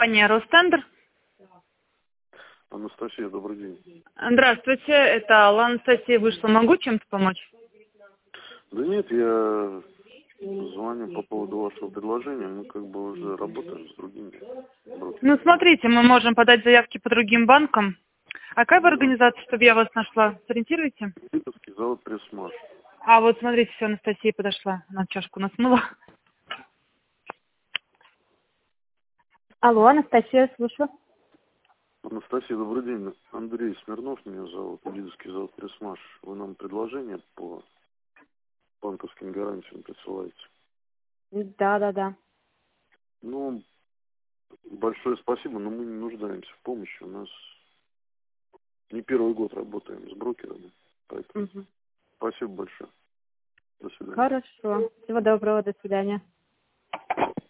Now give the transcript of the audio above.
Компания «Ростендер». Анастасия, добрый день. Здравствуйте, это Алла. Анастасия вышла. Могу чем-то помочь? Да нет, я звоню по поводу вашего предложения. Мы как бы уже работаем с другими брокерами. Ну, смотрите, мы можем подать заявки по другим банкам. А какая вы Да. организация, чтобы я вас нашла? Сориентируйте. Липовский завод «Пресс-Маш». А вот смотрите, все, Анастасия подошла. Она чашку насмыла. Алло, Анастасия, слушаю. Анастасия, добрый день. Андрей Смирнов меня зовут, Липовский завод «Пресс-Маш». Вы нам предложение по банковским гарантиям присылаете. Да. Ну, большое спасибо, но мы не нуждаемся в помощи. У нас не первый год работаем с брокерами. Поэтому Угу. спасибо большое. До свидания. Хорошо. Всего доброго, до свидания.